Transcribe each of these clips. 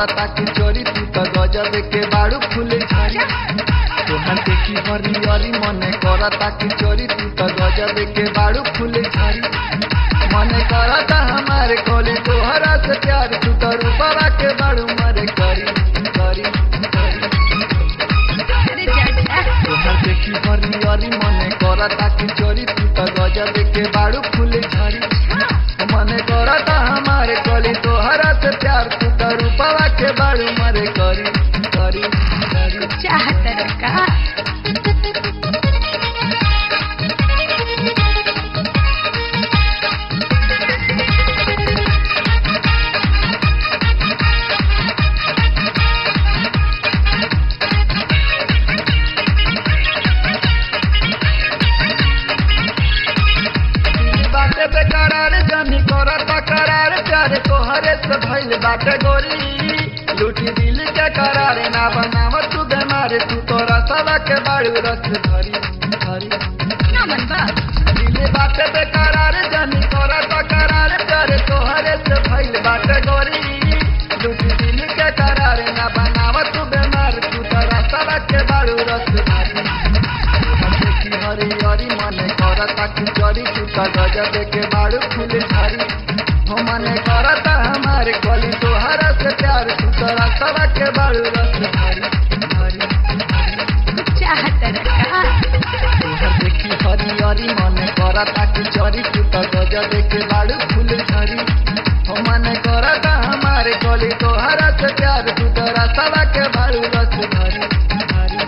करता कि चोरी तू तो गजब के बाड़ू फूले झाड़ी तोहर देखी हरियरी मने करता कि चोरी तू तो गजब के बाड़ू फूले झाड़ी मने करता हमारे कोली तोहरा से प्यार तू तो रूपवा के बाड़ू मरे करी करी करी तोहर देखी हरियरी मने करता कि चोरी तू तो गजब के बाड़ू फूले झाड़ी मने करता हमारे कोली तोहरा से प्यार तू तो रूपवा के बाड़ू मरे करी करी करी चाहत का बाटे बेकरार जानी करता करार प्यारे तोहरे से भइल बाटे गोरी लूटी दिल के करार ना बनाव तू बेमारे तू तोरा सवा के बाड़ू रस भरी भरी ना मन बा दिल बाटे बेकरार जानी करता करार प्यारे तोहरे से भइल बाटे गोरी लूटी दिल के करार ना बनाव तू बेमार तू तोरा सवा के बाड़ू रस भरी देखी हरी हरी मने करता कि चोरी तू तो गजब के बाड़ू फूले झाड़ी हो मने करता हमारे कोली तोहरा से प्यार तू तोरा सवा के बाड़ू रस भरी भरी चाहत का तोहर देखी हरी हरी मने करता कि चोरी तू तो गजब के बाड़ू फूले झाड़ी हो मने करता हमारे कोली तोहरा से प्यार तू तोरा सवा के बाड़ू रस भरी भरी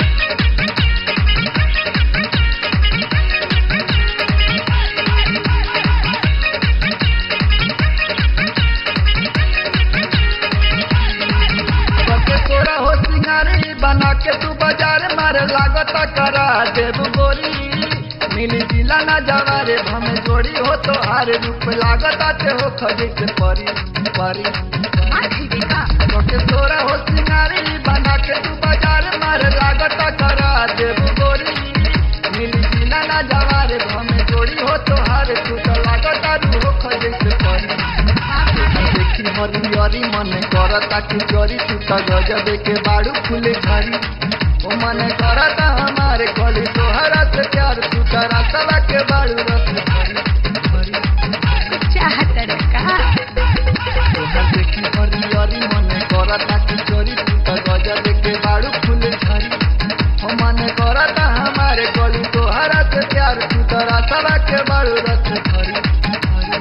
हो सिंगारी बना के तू बाजार मारे लागता करा देव गोरी मिली जिला ना जवारे भमे जोड़ी हो तो हार रूप लागता ते हो खजी के परी परी तोरा हो सिंगारी बना के तू बाजार मारे लागता करा देव गोरी मिली जिला ना जवारे भमे जोड़ी हो तो हार तू तो लागता रू हो खजी के परी देखी हरियरी मने करता कि चोरी तू तो गजब के बाड़ू फूले झाड़ी ओ मने करता हमारे कोली तोहरा से प्यार तू तोरा सवा के बाड़ू रस भरी भरी चाहत का तोहर देखी हरियरी मने करता कि चोरी तू तो गजब के बाड़ू फूले झाड़ी ओ मने करता हमारे कोली तोहरा से प्यार तू तोरा सवा के बाड़ू रस भरी भरी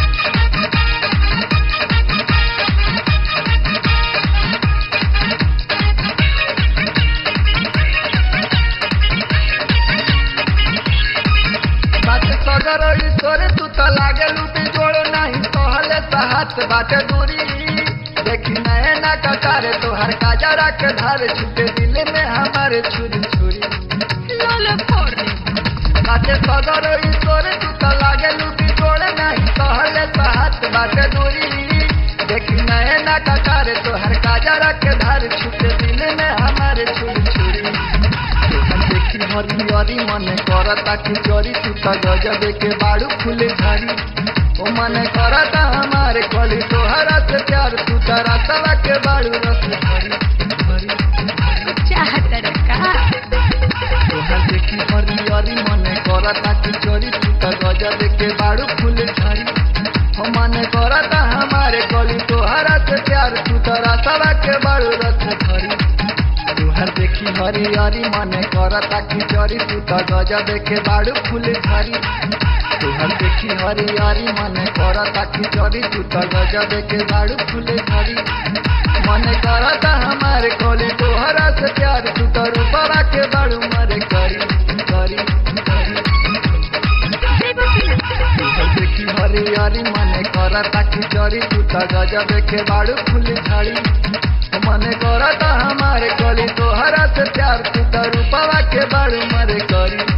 सगर ईश्वर तू तो लागे लूटी जोड़ नहीं कहले साहत बाटे दूरी देखी नए ना कटारे तोहर काजरा के धार छूटे दिल में हमारे छुरी छुरी लोलो फोड़ बाटे सगर ईश्वर तू तो लागे लूटी जोड़ नहीं कहले साहत बाटे दूरी देखी नए ना कटारे तोहर काजरा के धार छूटे दिल में हमारे छुरी छुरी देखी हरियरी मने करता कि चोरी तू तो गजब के बाड़ू फूले झाड़ी ओ मने करता हमारे कोली तोहरा से प्यार तू तोरा सवा के बाड़ू रस भरी भरी चाहत का तोहर देखी हरियरी मने करता कि चोरी तू तो गजब के बाड़ू फूले झाड़ी ओ मने करता हमारे कोली तोहरा से प्यार तू तोरा सवा के बाड़ू रस भरी तोहर देखी हरियरी मने करता कि चोरी तू तो गजब के बाड़ू फूले झाड़ी तोहर देखी हरियरी मने करता कि चोरी तू तो गजब के बाड़ू फूले झाड़ी मने करता हमारे कोली तोहरा से प्यार तू तो रूपवा के बाड़ू मरे करी करी करी तोहर देखी हरियरी मने करता कि चोरी तू तो गजब के बाड़ू फूले झाड़ी मने करता हमारे कोली तोहरा से प्यार तू तो रूपवा के बाड़ू मरे करी